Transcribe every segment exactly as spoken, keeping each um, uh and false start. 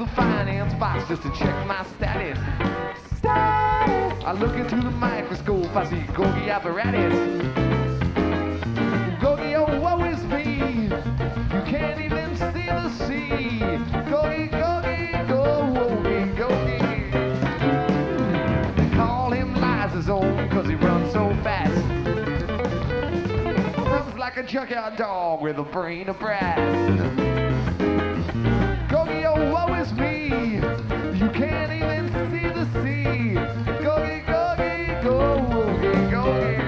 finance box just to check my status. Status. I look into the microscope, I see Golgi apparatus. Golgi, oh, woe is me. You can't even see the sea. Golgi, Golgi, Golgi, Golgi. They call him Lysosome cause he runs so fast. Runs like a junkyard dog with a brain of brass. Golgi, oh, woe is me. You can't even see the sea. Golgi, Golgi, Golgi, Golgi.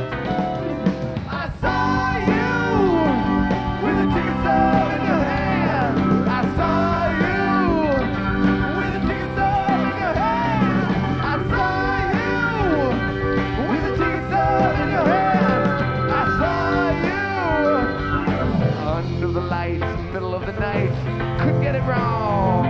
I saw you with a ticket stub in your hand. I saw you with a ticket stub in your hand. I saw you with a ticket stub in your hand. I saw you under the lights, middle of the night. Couldn't get it wrong.